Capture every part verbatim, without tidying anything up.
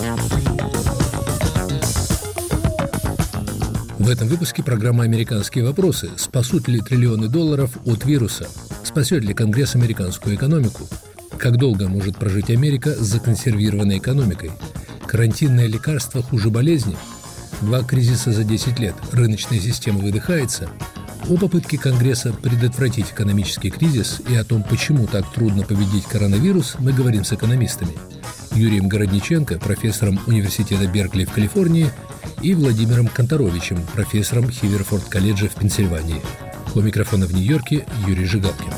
В этом выпуске программа «Американские вопросы». Спасут ли триллионы долларов от вируса? Спасет ли Конгресс американскую экономику? Как долго может прожить Америка с законсервированной экономикой? Карантинное лекарство хуже болезни? Два кризиса за десять лет. Рыночная система выдыхается? О попытке Конгресса предотвратить экономический кризис и о том, почему так трудно победить коронавирус, мы говорим с экономистами. Юрием Городниченко, профессором университета Беркли в Калифорнии, и Владимиром Конторовичем, профессором Хиверфорд-колледжа в Пенсильвании. У микрофона в Нью-Йорке Юрий Жигалкин.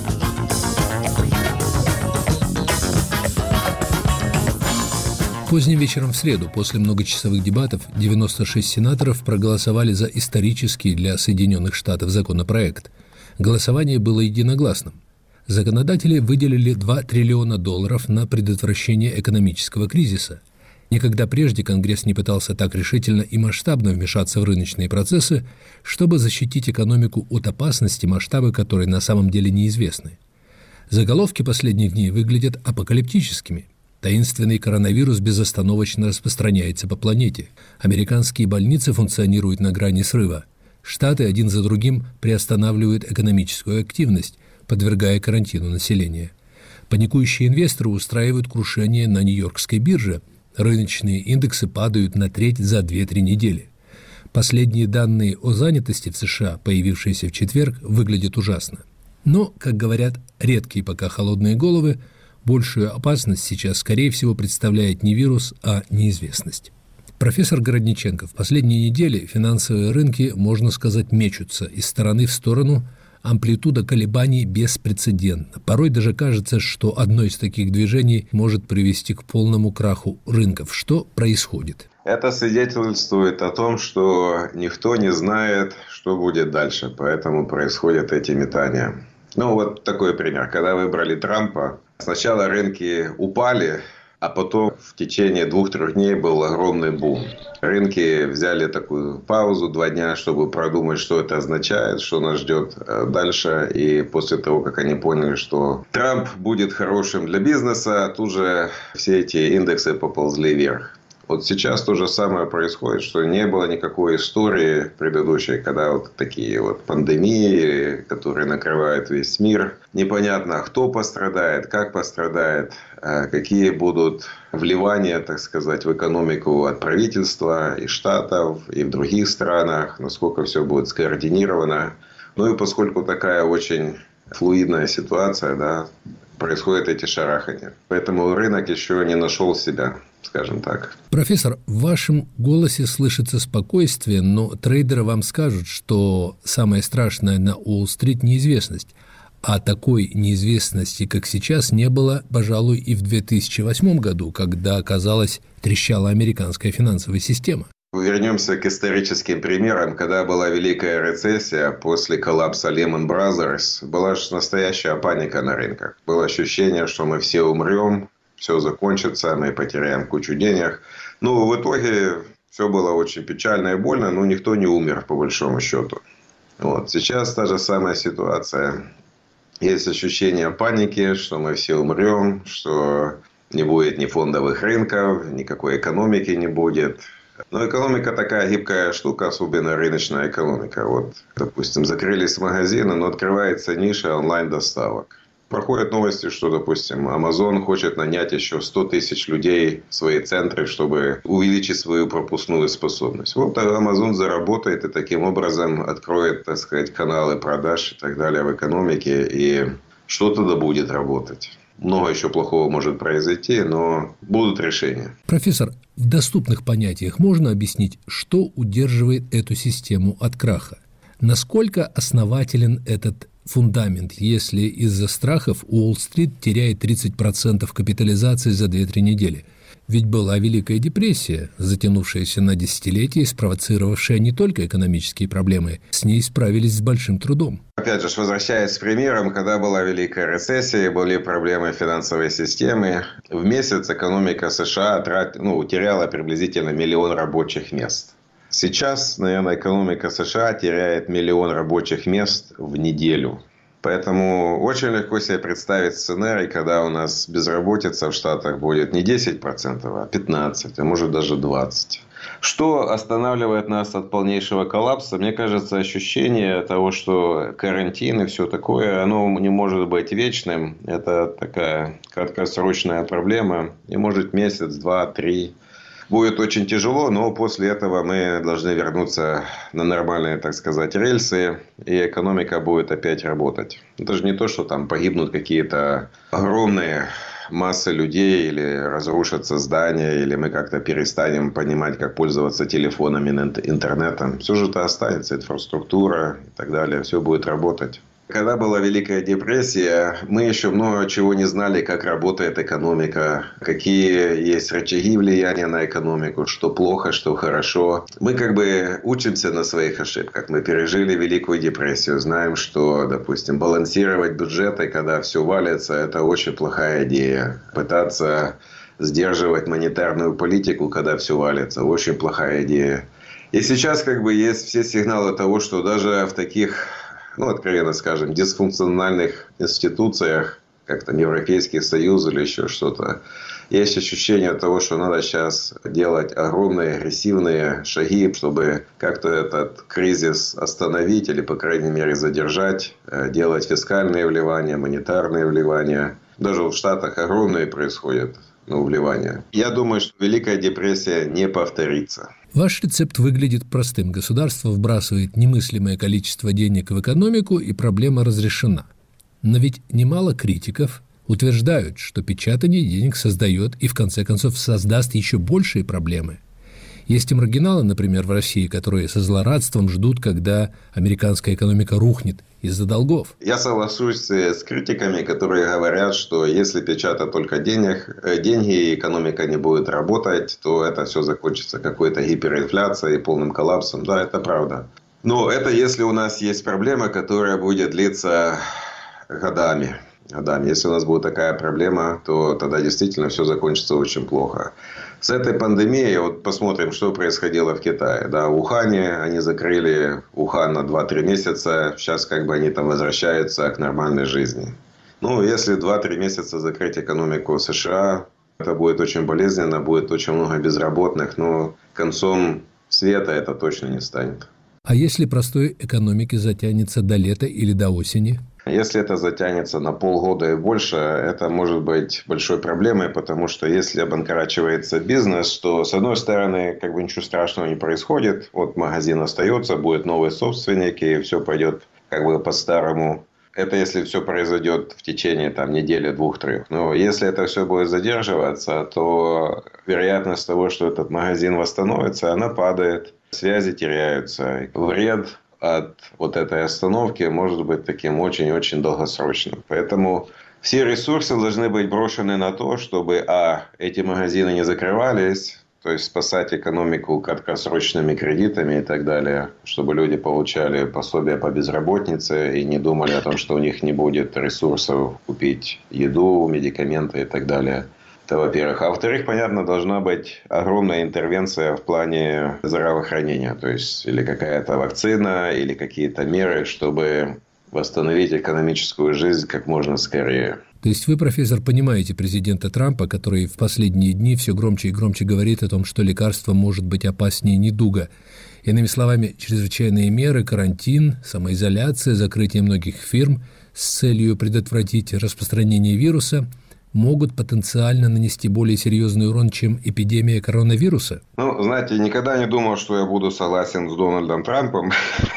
Поздним вечером в среду, после многочасовых дебатов, девяносто шесть сенаторов проголосовали за исторический для Соединенных Штатов законопроект. Голосование было единогласным. Законодатели выделили два триллиона долларов на предотвращение экономического кризиса. Никогда прежде Конгресс не пытался так решительно и масштабно вмешаться в рыночные процессы, чтобы защитить экономику от опасности, масштабы которой на самом деле неизвестны. Заголовки последних дней выглядят апокалиптическими. Таинственный коронавирус безостановочно распространяется по планете. Американские больницы функционируют на грани срыва. Штаты один за другим приостанавливают экономическую активность, подвергая карантину населения. Паникующие инвесторы устраивают крушение на Нью-Йоркской бирже. Рыночные индексы падают на треть за две-три недели. Последние данные о занятости в США, появившиеся в четверг, выглядят ужасно. Но, как говорят редкие пока холодные головы, большую опасность сейчас, скорее всего, представляет не вирус, а неизвестность. Профессор Городниченко, в последние недели финансовые рынки, можно сказать, мечутся из стороны в сторону. Амплитуда колебаний беспрецедентна. Порой даже кажется, что одно из таких движений может привести к полному краху рынков. Что происходит? Это свидетельствует о том, что никто не знает, что будет дальше. Поэтому происходят эти метания. Ну, вот такой пример. Когда выбрали Трампа, сначала рынки упали, а потом в течение двух-трех дней был огромный бум. Рынки взяли такую паузу два дня, чтобы продумать, что это означает, что нас ждет дальше. И после того, как они поняли, что Трамп будет хорошим для бизнеса, тут же все эти индексы поползли вверх. Вот сейчас то же самое происходит, что не было никакой истории предыдущей, когда вот такие вот пандемии, которые накрывают весь мир. Непонятно, кто пострадает, как пострадает, какие будут вливания, так сказать, в экономику от правительства и штатов, и в других странах, насколько все будет скоординировано. Ну и поскольку такая очень флуидная ситуация, да, происходят эти шарахания. Поэтому рынок еще не нашел себя, скажем так. Профессор, в вашем голосе слышится спокойствие, но трейдеры вам скажут, что самое страшное на Уолл-стрит – неизвестность. А такой неизвестности, как сейчас, не было, пожалуй, и в две тысячи восьмом году, когда, казалось, трещала американская финансовая система. Вернемся к историческим примерам. Когда была Великая рецессия, после коллапса Lehman Brothers, была же настоящая паника на рынках. Было ощущение, что мы все умрем, все закончится, мы потеряем кучу денег. Ну, в итоге все было очень печально и больно, но никто не умер, по большому счету. Вот. Сейчас та же самая ситуация. Есть ощущение паники, что мы все умрем, что не будет ни фондовых рынков, никакой экономики не будет. Но экономика такая гибкая штука, особенно рыночная экономика. Вот, допустим, закрылись магазины, но открывается ниша онлайн-доставок. Проходят новости, что, допустим, Amazon хочет нанять еще сто тысяч людей в свои центры, чтобы увеличить свою пропускную способность. Вот Amazon заработает и таким образом откроет, так сказать, каналы продаж и так далее в экономике. И что-то да будет работать. Много еще плохого может произойти, но будут решения. Профессор, в доступных понятиях можно объяснить, что удерживает эту систему от краха? Насколько основателен этот фундамент, если из-за страхов Уолл-стрит теряет тридцать процентов капитализации за две-три недели? Ведь была Великая депрессия, затянувшаяся на десятилетия и спровоцировавшая не только экономические проблемы. С ней справились с большим трудом. Опять же, возвращаясь к примерам, когда была Великая рецессия, были проблемы финансовой системы, в месяц экономика США трат... ну, теряла приблизительно миллион рабочих мест. Сейчас, наверное, экономика США теряет миллион рабочих мест в неделю. Поэтому очень легко себе представить сценарий, когда у нас безработица в Штатах будет не десять процентов, а пятнадцать процентов, а может даже двадцать процентов. Что останавливает нас от полнейшего коллапса? Мне кажется, ощущение того, что карантин и все такое, оно не может быть вечным. Это такая краткосрочная проблема. И может месяц, два, три. Будет очень тяжело, но после этого мы должны вернуться на нормальные, так сказать, рельсы, и экономика будет опять работать. Это же не то, что там погибнут какие-то огромные массы людей, или разрушатся здания, или мы как-то перестанем понимать, как пользоваться телефонами, интернетом. Все же это останется, инфраструктура и так далее, все будет работать. Когда была Великая депрессия, мы еще много чего не знали, как работает экономика, какие есть рычаги влияния на экономику, что плохо, что хорошо. Мы как бы учимся на своих ошибках. Мы пережили Великую депрессию, знаем, что, допустим, балансировать бюджеты, когда все валится, это очень плохая идея. Пытаться сдерживать монетарную политику, когда все валится, очень плохая идея. И сейчас как бы есть все сигналы того, что даже в таких, ну, откровенно скажем, дисфункциональных институциях, как там Европейский Союз или еще что-то, есть ощущение того, что надо сейчас делать огромные агрессивные шаги, чтобы как-то этот кризис остановить или, по крайней мере, задержать, делать фискальные вливания, монетарные вливания. Даже в Штатах огромные происходят, ну, вливания. Я думаю, что Великая депрессия не повторится. Ваш рецепт выглядит простым. Государство вбрасывает немыслимое количество денег в экономику, и проблема разрешена. Но ведь немало критиков утверждают, что печатание денег создает и в конце концов создаст еще большие проблемы. Есть и маргиналы, например, в России, которые со злорадством ждут, когда американская экономика рухнет из-за долгов. Я соглашусь с критиками, которые говорят, что если печатать только денег, деньги и экономика не будет работать, то это все закончится какой-то гиперинфляцией, полным коллапсом. Да, это правда. Но это если у нас есть проблема, которая будет длиться годами. годами. Если у нас будет такая проблема, то тогда действительно все закончится очень плохо. С этой пандемией, вот посмотрим, что происходило в Китае. Да, в Ухане они закрыли Ухан на два-три месяца. Сейчас как бы они там возвращаются к нормальной жизни. Ну, если два-три месяца закрыть экономику США, это будет очень болезненно, будет очень много безработных, но концом света это точно не станет. А если простой экономики затянется до лета или до осени? Если это затянется на полгода и больше, это может быть большой проблемой, потому что если обанкрачивается бизнес, то, с одной стороны, как бы ничего страшного не происходит. Вот магазин остается, будет новый собственник, и все пойдет как бы по-старому. Это если все произойдет в течение там, недели, двух-трех. Но если это все будет задерживаться, то вероятность того, что этот магазин восстановится, она падает. Связи теряются. Вред от вот этой остановки может быть таким очень-очень долгосрочным. Поэтому все ресурсы должны быть брошены на то, чтобы а, эти магазины не закрывались, то есть спасать экономику краткосрочными кредитами и так далее, чтобы люди получали пособия по безработице и не думали о том, что у них не будет ресурсов купить еду, медикаменты и так далее. Это во-первых. А во-вторых, понятно, должна быть огромная интервенция в плане здравоохранения. То есть, или какая-то вакцина, или какие-то меры, чтобы восстановить экономическую жизнь как можно скорее. То есть вы, профессор, понимаете президента Трампа, который в последние дни все громче и громче говорит о том, что лекарство может быть опаснее недуга. Иными словами, чрезвычайные меры, карантин, самоизоляция, закрытие многих фирм с целью предотвратить распространение вируса могут потенциально нанести более серьезный урон, чем эпидемия коронавируса? Ну, знаете, никогда не думал, что я буду согласен с Дональдом Трампом.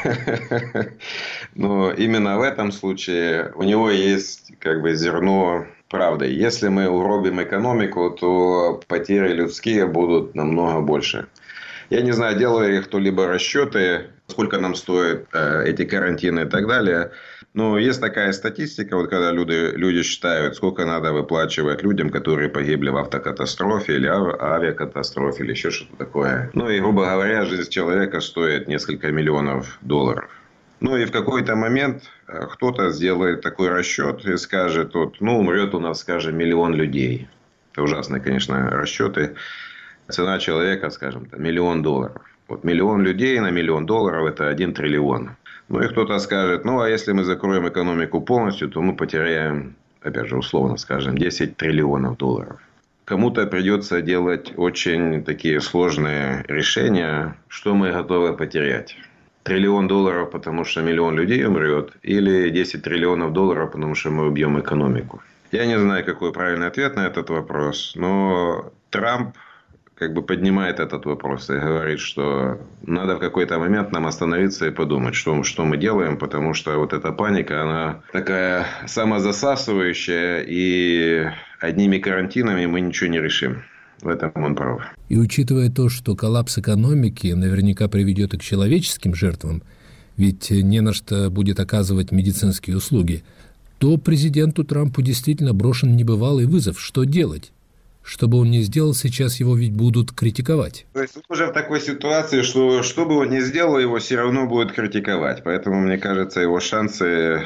Но именно в этом случае у него есть как бы зерно правды. Если мы угробим экономику, то потери людские будут намного больше. Я не знаю, делал ли кто-либо расчеты, сколько нам стоят э, эти карантины и так далее. Но есть такая статистика, вот когда люди, люди считают, сколько надо выплачивать людям, которые погибли в автокатастрофе или авиакатастрофе или еще что-то такое. Ну и, грубо говоря, жизнь человека стоит несколько миллионов долларов. Ну и в какой-то момент кто-то сделает такой расчет и скажет, вот, ну умрет у нас, скажем, миллион людей. Это ужасные, конечно, расчеты. Цена человека, скажем, миллион долларов. Вот миллион людей на миллион долларов – это один триллион. Ну и кто-то скажет, ну а если мы закроем экономику полностью, то мы потеряем, опять же, условно скажем, десять триллионов долларов. Кому-то придется делать очень такие сложные решения, что мы готовы потерять. Триллион долларов, потому что миллион людей умрет, или десять триллионов долларов, потому что мы убьем экономику. Я не знаю, какой правильный ответ на этот вопрос, но Трамп как бы поднимает этот вопрос и говорит, что надо в какой-то момент нам остановиться и подумать, что, что мы делаем, потому что вот эта паника, она такая самозасасывающая, и одними карантинами мы ничего не решим. В этом он прав. И учитывая то, что коллапс экономики наверняка приведет и к человеческим жертвам, ведь не на что будет оказывать медицинские услуги, то президенту Трампу действительно брошен небывалый вызов. Что делать? Что бы он ни сделал, сейчас его ведь будут критиковать. То есть он уже в такой ситуации, что что бы он ни сделал, его все равно будут критиковать. Поэтому, мне кажется, его шансы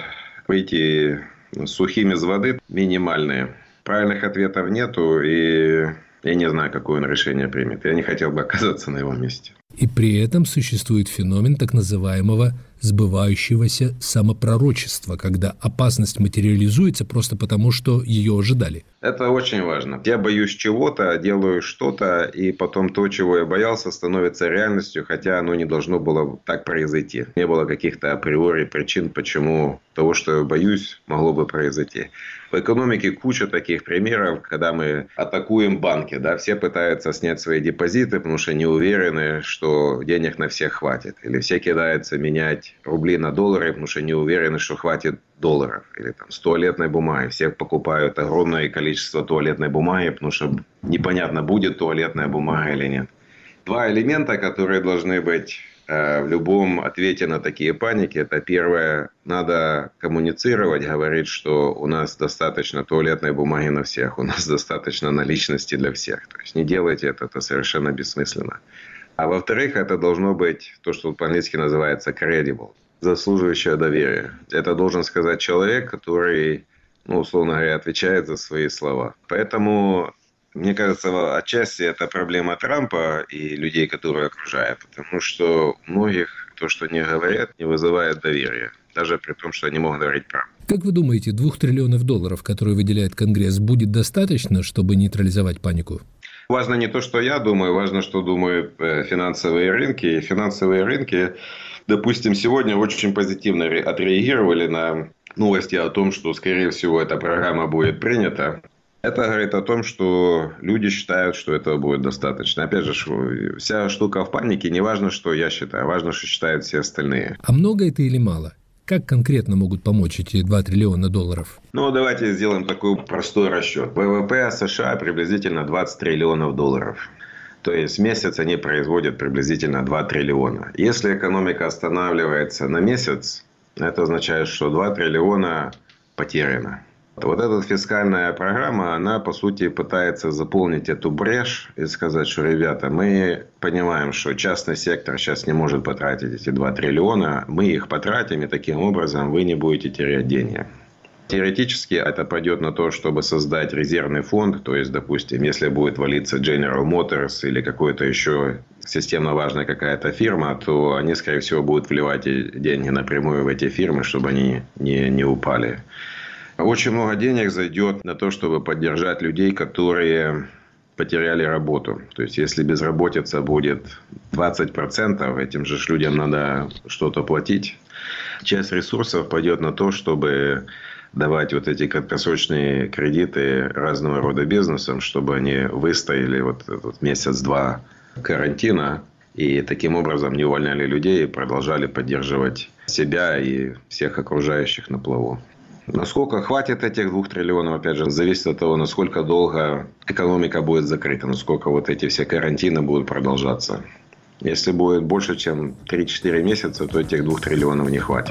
выйти сухим из воды минимальные. Правильных ответов нету, и я не знаю, какое он решение примет. Я не хотел бы оказаться на его месте. И при этом существует феномен так называемого сбывающегося самопророчества, когда опасность материализуется просто потому, что ее ожидали. Это очень важно. Я боюсь чего-то, делаю что-то, и потом то, чего я боялся, становится реальностью, хотя оно не должно было так произойти. Не было каких-то априори причин, почему того, что я боюсь, могло бы произойти. В экономике куча таких примеров, когда мы атакуем банки. Да, все пытаются снять свои депозиты, потому что не уверены, что денег на всех хватит. Или все кидаются менять рубли на доллары, потому что не уверены, что хватит долларов. Или там с туалетной бумаги. Все покупают огромное количество туалетной бумаги, потому что непонятно, будет туалетная бумага или нет. Два элемента, которые должны быть э, в любом ответе на такие паники. Это первое, надо коммуницировать, говорить, что у нас достаточно туалетной бумаги на всех, у нас достаточно наличности для всех. То есть не делайте это, это совершенно бессмысленно. А во-вторых, это должно быть то, что по-английски называется credible, заслуживающее доверия. Это должен сказать человек, который, ну, условно говоря, отвечает за свои слова. Поэтому, мне кажется, отчасти это проблема Трампа и людей, которые окружают. Потому что у многих то, что они говорят, не вызывает доверия. Даже при том, что они могут говорить правду. Как вы думаете, двух триллионов долларов, которые выделяет Конгресс, будет достаточно, чтобы нейтрализовать панику? Важно не то, что я думаю, важно, что думают финансовые рынки. И финансовые рынки, допустим, сегодня очень позитивно отреагировали на новости о том, что, скорее всего, эта программа будет принята. Это говорит о том, что люди считают, что этого будет достаточно. Опять же, вся штука в панике. Не важно, что я считаю, важно, что считают все остальные. А много это или мало? Как конкретно могут помочь эти два триллиона долларов? Ну, давайте сделаем такой простой расчет. ВВП США приблизительно двадцать триллионов долларов. То есть в месяц они производят приблизительно два триллиона. Если экономика останавливается на месяц, это означает, что два триллиона потеряно. Вот эта фискальная программа, она, по сути, пытается заполнить эту брешь и сказать, что, ребята, мы понимаем, что частный сектор сейчас не может потратить эти два триллиона, мы их потратим, и таким образом вы не будете терять деньги. Теоретически это пойдет на то, чтобы создать резервный фонд, то есть, допустим, если будет валиться General Motors или какой-то еще системно важная какая-то фирма, то они, скорее всего, будут вливать деньги напрямую в эти фирмы, чтобы они не, не упали. Очень много денег зайдет на то, чтобы поддержать людей, которые потеряли работу. То есть, если безработица будет двадцать процентов, этим же людям надо что-то платить. Часть ресурсов пойдет на то, чтобы давать вот эти краткосрочные кредиты разного рода бизнесам, чтобы они выстояли вот этот месяц-два карантина и таким образом не увольняли людей и продолжали поддерживать себя и всех окружающих на плаву. Насколько хватит этих двух триллионов, опять же, зависит от того, насколько долго экономика будет закрыта, насколько вот эти все карантины будут продолжаться. Если будет больше, чем три-четыре месяца, то этих двух триллионов не хватит.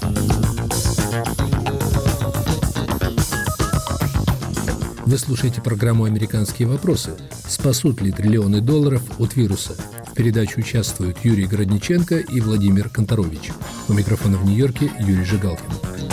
Вы слушаете программу «Американские вопросы». Спасут ли триллионы долларов от вируса? В передаче участвуют Юрий Городниченко и Владимир Конторович. У микрофона в Нью-Йорке Юрий Жигалкин.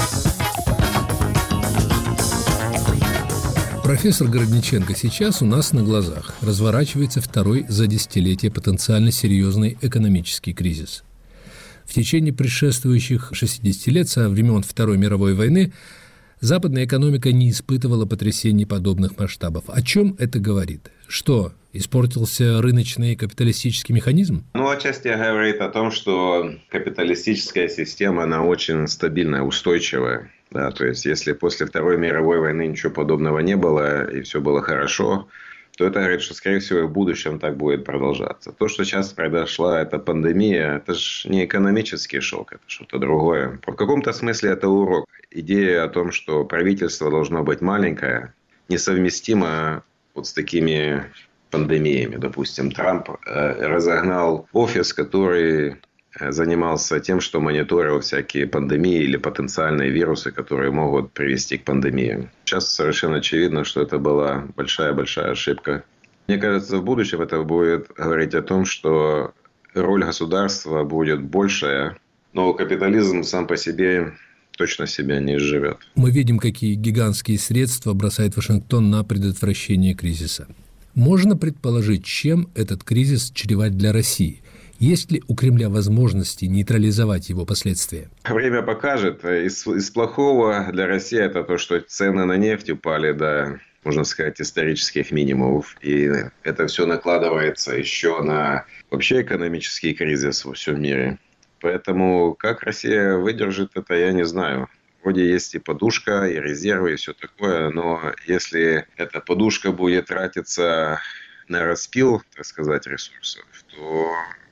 Профессор Городниченко, сейчас у нас на глазах разворачивается второй за десятилетие потенциально серьезный экономический кризис. В течение предшествующих шестидесяти лет, со времен Второй мировой войны, западная экономика не испытывала потрясений подобных масштабов. О чем это говорит? Что, испортился рыночный капиталистический механизм? Ну, отчасти говорит о том, что капиталистическая система, она очень стабильная, устойчивая. Да, то есть, если после Второй мировой войны ничего подобного не было и все было хорошо, то это говорит, что, скорее всего, и в будущем так будет продолжаться. То, что сейчас произошла эта пандемия, это же не экономический шок, это что-то другое. В каком-то смысле это урок. Идея о том, что правительство должно быть маленькое, несовместимо вот с такими пандемиями. Допустим, Трамп разогнал офис, который занимался тем, что мониторил всякие пандемии или потенциальные вирусы, которые могут привести к пандемии. Сейчас совершенно очевидно, что это была большая-большая ошибка. Мне кажется, в будущем это будет говорить о том, что роль государства будет большая, но капитализм сам по себе точно себя не изживет. Мы видим, какие гигантские средства бросает Вашингтон на предотвращение кризиса. Можно предположить, чем этот кризис чреват для России? Есть ли у Кремля возможности нейтрализовать его последствия? Время покажет. Из, из плохого для России это то, что цены на нефть упали до, можно сказать, исторических минимумов. И это все накладывается еще на вообще экономический кризис во всем мире. Поэтому как Россия выдержит это, я не знаю. Вроде есть и подушка, и резервы, и все такое. Но если эта подушка будет тратиться на распил, так сказать, ресурсов, то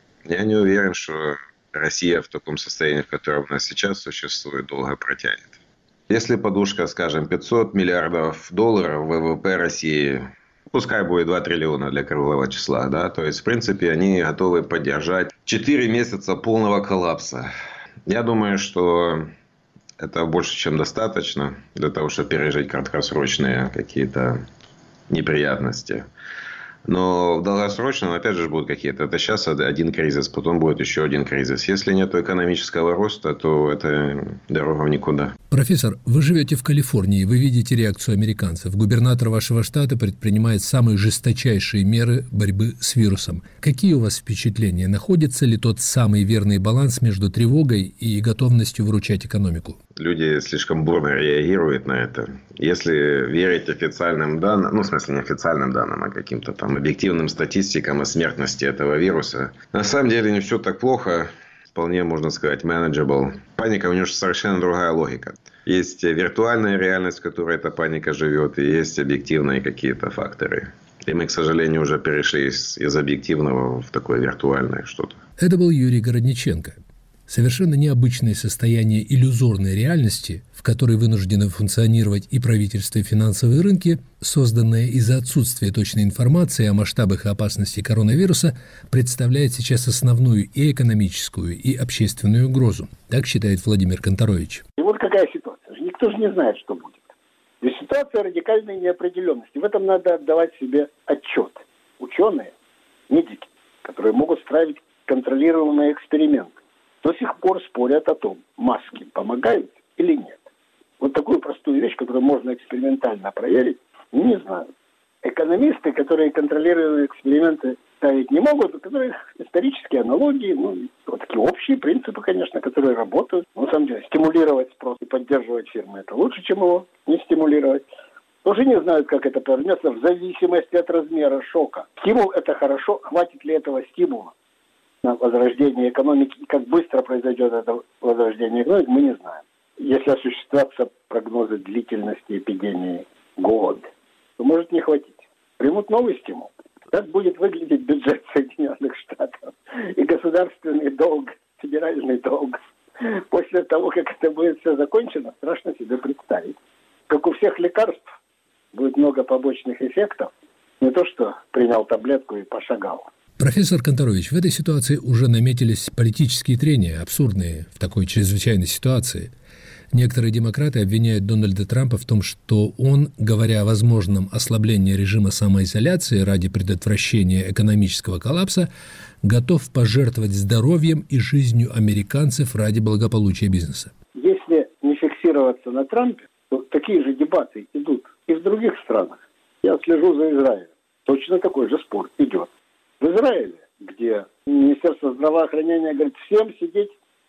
я не уверен, что Россия в таком состоянии, в котором она сейчас существует, долго протянет. Если подушка, скажем, пятьсот миллиардов долларов ВВП России, пускай будет два триллиона для круглого числа, да, то есть, в принципе, они готовы поддержать четыре месяца полного коллапса. Я думаю, что это больше, чем достаточно для того, чтобы пережить краткосрочные какие-то неприятности. Но в долгосрочном, опять же, будут какие-то. Это сейчас один кризис, потом будет еще один кризис. Если нет экономического роста, то это дорога в никуда. Профессор, вы живете в Калифорнии, вы видите реакцию американцев. Губернатор вашего штата предпринимает самые жесточайшие меры борьбы с вирусом. Какие у вас впечатления? Находится ли тот самый верный баланс между тревогой и готовностью выручать экономику? Люди слишком бурно реагируют на это. Если верить официальным данным, ну, в смысле, не официальным данным, а каким-то там объективным статистикам о смертности этого вируса, на самом деле не все так плохо. Вполне, можно сказать, manageable. Паника, у нее же совершенно другая логика. Есть виртуальная реальность, в которой эта паника живет, и есть объективные какие-то факторы. И мы, к сожалению, уже перешли из, из объективного в такое виртуальное что-то. Это был Юрий Городниченко. Совершенно необычное состояние иллюзорной реальности, в которой вынуждены функционировать и правительство, и финансовые рынки, созданное из-за отсутствия точной информации о масштабах и опасности коронавируса, представляет сейчас основную и экономическую, и общественную угрозу. Так считает Владимир Конторович. И вот какая ситуация. Никто же не знает, что будет. То есть ситуация радикальной неопределенности. В этом надо отдавать себе отчет. Ученые, медики, которые могут ставить контролируемые эксперименты, до сих пор спорят о том, маски помогают или нет. Вот такую простую вещь, которую можно экспериментально проверить, не знаю. Экономисты, которые контролируемые эксперименты ставить не могут, у которых исторические аналогии, ну, вот такие общие принципы, конечно, которые работают. Но, на самом деле, стимулировать спрос и поддерживать фирмы – это лучше, чем его не стимулировать. Тоже не знают, как это повернется в зависимости от размера шока. Стимул – это хорошо, хватит ли этого стимула на возрождение экономики, и как быстро произойдет это возрождение экономики, мы не знаем. Если осуществятся прогнозы длительности эпидемии год, то может не хватить. Примут новый стимул. Как будет выглядеть бюджет Соединенных Штатов и государственный долг, федеральный долг после того, как это будет все закончено, страшно себе представить. Как у всех лекарств, будет много побочных эффектов. Не то, что принял таблетку и пошагал. Профессор Конторович, в этой ситуации уже наметились политические трения, абсурдные в такой чрезвычайной ситуации. Некоторые демократы обвиняют Дональда Трампа в том, что он, говоря о возможном ослаблении режима самоизоляции ради предотвращения экономического коллапса, готов пожертвовать здоровьем и жизнью американцев ради благополучия бизнеса. Если не фиксироваться на Трампе, то такие же дебаты идут и в других странах. Я слежу за Израилем. Точно такой же спор идет. В Израиле, где Министерство здравоохранения говорит, всем сидеть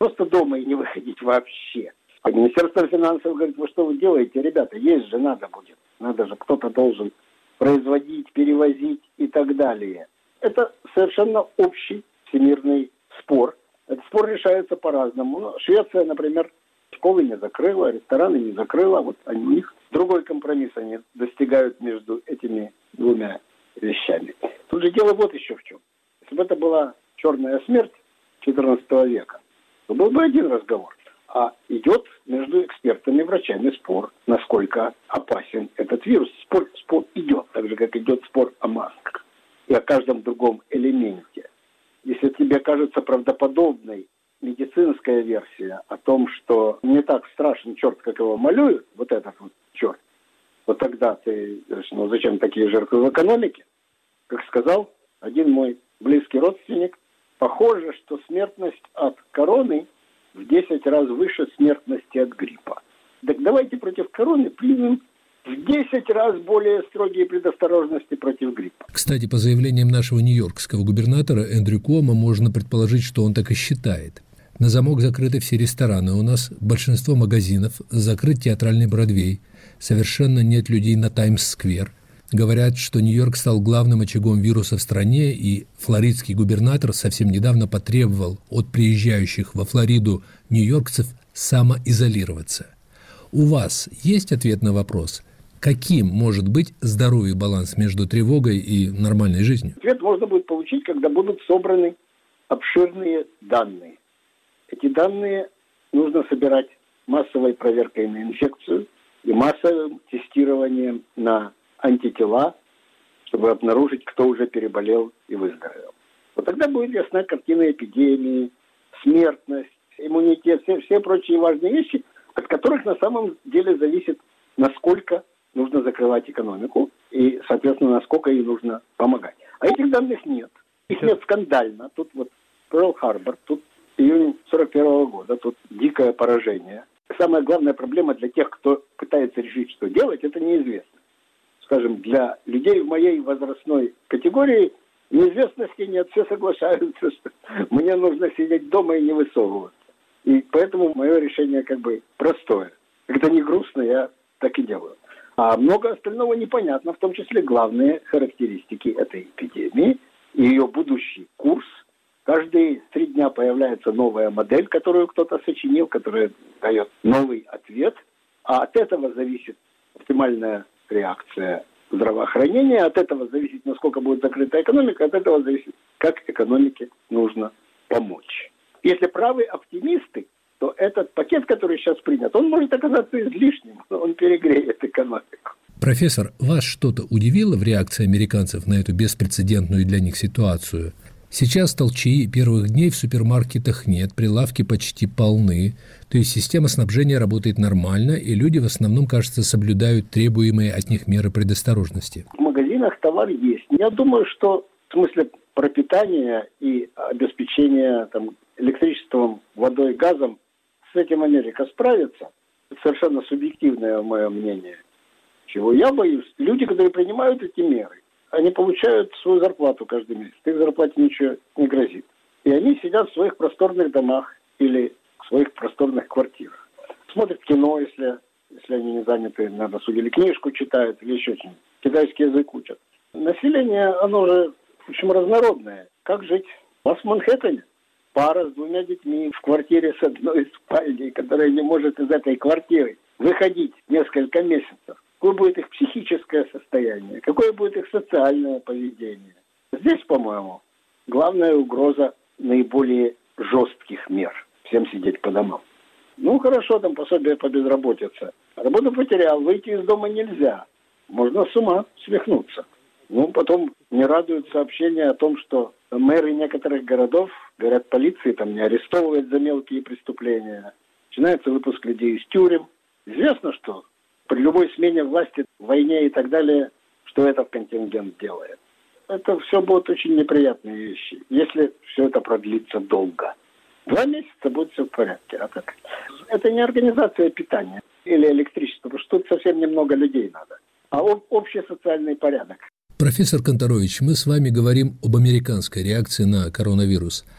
просто дома и не выходить вообще. А Министерство финансов говорит, вы что вы делаете, ребята, есть же надо будет. Надо же, кто-то должен производить, перевозить и так далее. Это совершенно общий всемирный спор. Этот спор решается по-разному. Ну, Швеция, например, школы не закрыла, рестораны не закрыла. Вот они, у них другой компромисс они достигают между этими двумя вещами. Тут же дело вот еще в чем. Если бы это была черная смерть четырнадцатого века, то был бы один разговор. А идет между экспертами и врачами спор, насколько опасен этот вирус. Спор, спор идет, так же, как идет спор о масках и о каждом другом элементе. Если тебе кажется правдоподобной медицинская версия о том, что не так страшен черт, как его малюют, вот этот вот черт, вот тогда ты, ну зачем такие жертвы в экономике? Как сказал один мой близкий родственник, похоже, что смертность от короны в десять раз выше смертности от гриппа. Так давайте против короны примем в десять раз более строгие предосторожности против гриппа. Кстати, по заявлениям нашего нью-йоркского губернатора Эндрю Куомо можно предположить, что он так и считает. На замок закрыты все рестораны, у нас большинство магазинов, закрыт театральный Бродвей, совершенно нет людей на Таймс-сквер. Говорят, что Нью-Йорк стал главным очагом вируса в стране, и флоридский губернатор совсем недавно потребовал от приезжающих во Флориду нью-йоркцев самоизолироваться. У вас есть ответ на вопрос, каким может быть здоровый баланс между тревогой и нормальной жизнью? Ответ можно будет получить, когда будут собраны обширные данные. Эти данные нужно собирать массовой проверкой на инфекцию и массовым тестированием на антитела, чтобы обнаружить, кто уже переболел и выздоровел. Вот тогда будет ясна картина эпидемии, смертность, иммунитет, все, все прочие важные вещи, от которых на самом деле зависит, насколько нужно закрывать экономику и, соответственно, насколько ей нужно помогать. А этих данных нет. Их нет скандально. Тут вот Перл-Харбор, тут июнь сорок первого года, тут дикое поражение. Самая главная проблема для тех, кто пытается решить, что делать, это неизвестно. Скажем, для людей в моей возрастной категории неизвестности нет, все соглашаются, что мне нужно сидеть дома и не высовываться. И поэтому мое решение как бы простое. Когда не грустно, я так и делаю. А много остального непонятно, в том числе главные характеристики этой эпидемии и ее будущий курс. Каждые три дня появляется новая модель, которую кто-то сочинил, которая дает новый ответ. А от этого зависит оптимальная реакция здравоохранения, от этого зависит, насколько будет закрыта экономика, от этого зависит, как экономике нужно помочь. Если правы оптимисты, то этот пакет, который сейчас принят, он может оказаться излишним, он перегреет экономику. Профессор, вас что-то удивило в реакции американцев на эту беспрецедентную для них ситуацию? Сейчас толчии первых дней в супермаркетах нет, прилавки почти полны, то есть система снабжения работает нормально, и люди в основном, кажется, соблюдают требуемые от них меры предосторожности. В магазинах товар есть. Я думаю, что в смысле пропитания и обеспечения там, электричеством, водой, газом, с этим Америка справится. Это совершенно субъективное мое мнение. Чего я боюсь? Люди, которые принимают эти меры, они получают свою зарплату каждый месяц. Их зарплате ничего не грозит. И они сидят в своих просторных домах или в своих просторных квартирах. Смотрят кино, если, если они не заняты на досуге, или книжку читают, или еще что-нибудь. Китайский язык учат. Население, оно же, в общем, разнородное. Как жить? У вас в Манхэттене пара с двумя детьми в квартире с одной спальней, которая не может из этой квартиры выходить несколько месяцев. Какое будет их психическое состояние, какое будет их социальное поведение. Здесь, по-моему, главная угроза наиболее жестких мер. Всем сидеть по домам. Ну, хорошо, там пособие по безработице. Работу потерял, выйти из дома нельзя. Можно с ума свихнуться. Ну, потом не радуют сообщения о том, что мэры некоторых городов, говорят, полиции там не арестовывают за мелкие преступления. Начинается выпуск людей из тюрем. Известно, что при любой смене власти, войне и так далее, что этот контингент делает. Это все будут очень неприятные вещи, если все это продлится долго. Два месяца будет все в порядке. А так, это не организация питания или электричества, потому что тут совсем немного людей надо, а общий социальный порядок. Профессор Канторович, мы с вами говорим об американской реакции на коронавирус.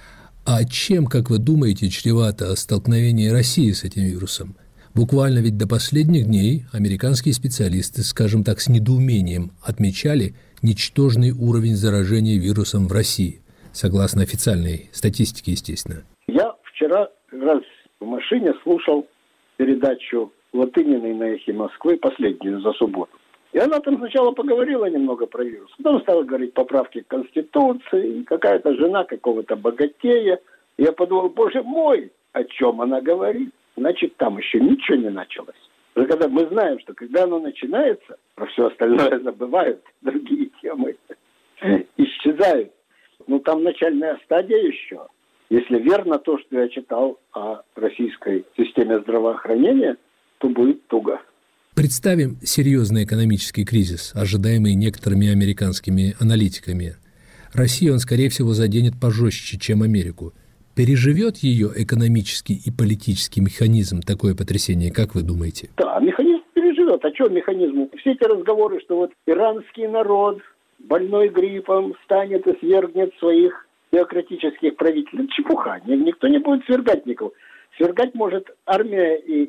А чем, как вы думаете, чревато столкновение России с этим вирусом? Буквально ведь до последних дней американские специалисты, скажем так, с недоумением отмечали ничтожный уровень заражения вирусом в России, согласно официальной статистике, естественно. Я вчера как раз в машине слушал передачу Латыниной на «Эхе Москвы», последнюю за субботу. И она там сначала поговорила немного про вирус, потом стала говорить поправки к Конституции, и какая-то жена какого-то богатея. Я подумал, боже мой, о чем она говорит? Значит, там еще ничего не началось. Но когда мы знаем, что когда оно начинается, про все остальное забывают, другие темы исчезают. Ну, там начальная стадия еще. Если верно то, что я читал о российской системе здравоохранения, то будет туго. Представим серьезный экономический кризис, ожидаемый некоторыми американскими аналитиками. Россию он, скорее всего, заденет пожестче, чем Америку. Переживет ее экономический и политический механизм такое потрясение, как вы думаете? Да, механизм переживет. А что механизм? Все эти разговоры, что вот иранский народ, больной гриппом, станет и свергнет своих теократических правителей. Чепуха. Никто не будет свергать никого. Свергать может армия, и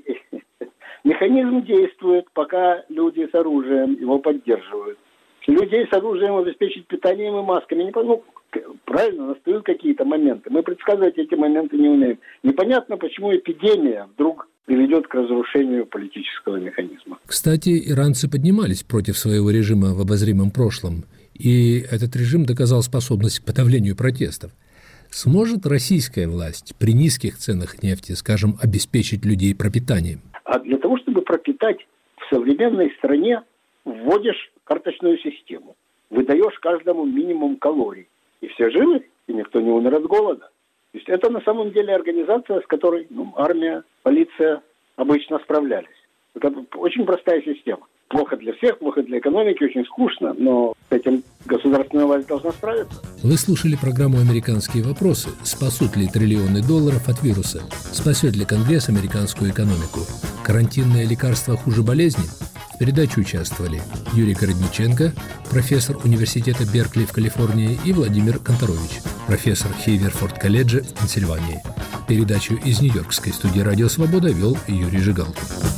механизм действует, пока люди с оружием его поддерживают. Людей с оружием обеспечить питанием и масками. Не, ну, правильно, настают какие-то моменты. Мы предсказывать эти моменты не умеем. Непонятно, почему эпидемия вдруг приведет к разрушению политического механизма. Кстати, иранцы поднимались против своего режима в обозримом прошлом, и этот режим доказал способность к подавлению протестов. Сможет российская власть при низких ценах нефти, скажем, обеспечить людей пропитанием? А для того, чтобы пропитать в современной стране, вводишь карточную систему. Выдаешь каждому минимум калорий. И все живы, и никто не умер от голода. То есть это на самом деле организация, с которой ну, армия, полиция обычно справлялись. Это очень простая система. Плохо для всех, плохо для экономики, очень скучно, но с этим государственная власть должна справиться. Вы слушали программу «Американские вопросы». Спасут ли триллионы долларов от вируса? Спасет ли Конгресс американскую экономику? Карантинное лекарство хуже болезни? В передаче участвовали Юрий Городниченко, профессор университета Беркли в Калифорнии, и Владимир Конторович, профессор Хейверфорд-колледжа в Пенсильвании. Передачу из Нью-Йоркской студии «Радио Свобода» вел Юрий Жигалкин.